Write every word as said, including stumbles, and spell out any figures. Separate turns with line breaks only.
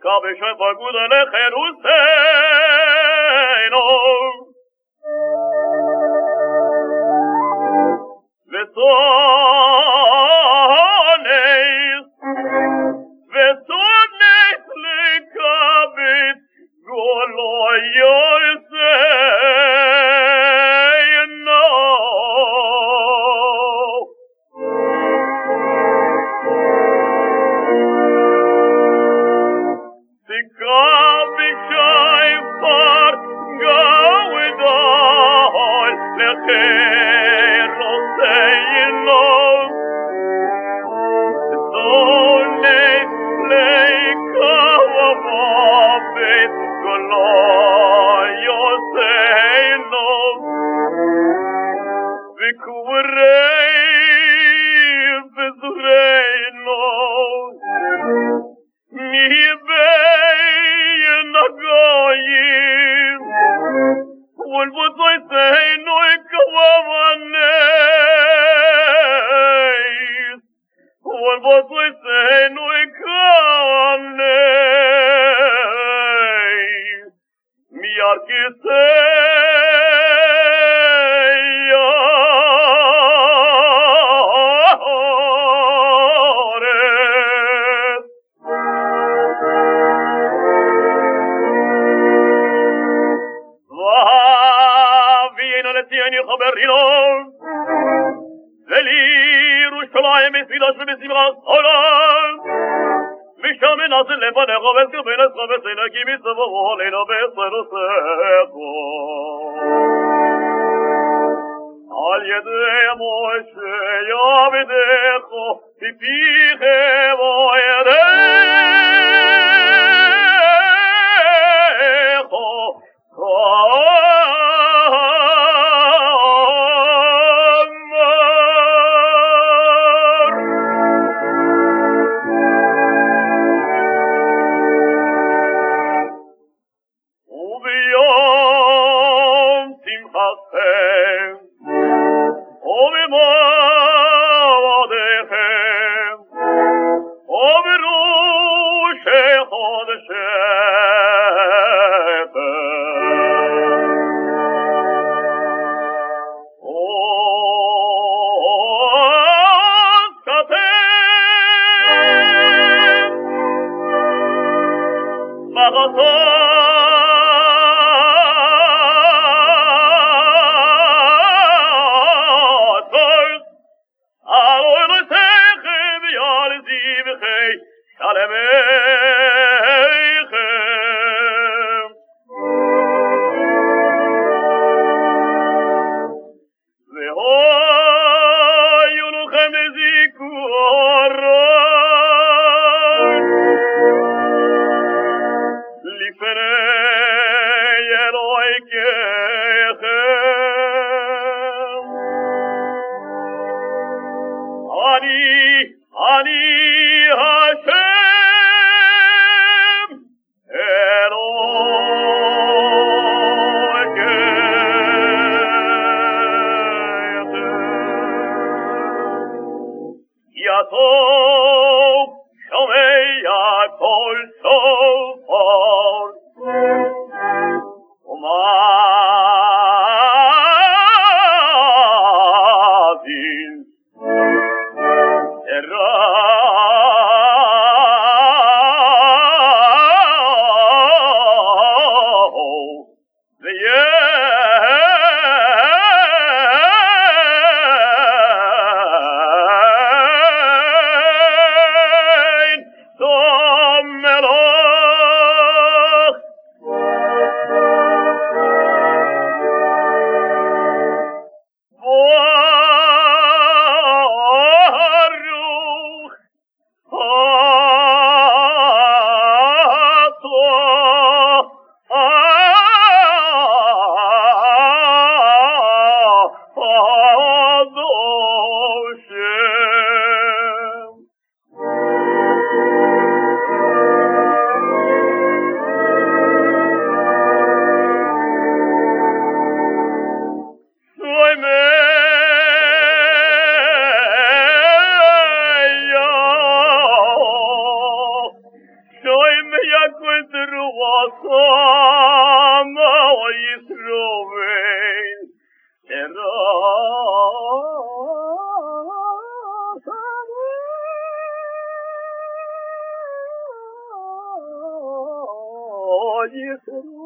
Cabe și-a făcut de Jerusalem. Vesones, vesones le cabit goloior sei no. Si cabit c'hai far gauidol le chero sei no. Vesones le cabit goloior sei no. Vicurei, bezurei no. Mi bei nagoyim, volvotoi sei noi kawavanei, volvotoi sei noi kawanei, mi archisei ores. Tieni khaberino Veli Rushalayim Esfilash Vebesimas Olam Misham Nazil Lefane Choves Kebenes Choves Ena Kimi Savo Leno Besero Seko Al Yedei Moshe Yavidecho Pipiche Voyedecho Melon יסורו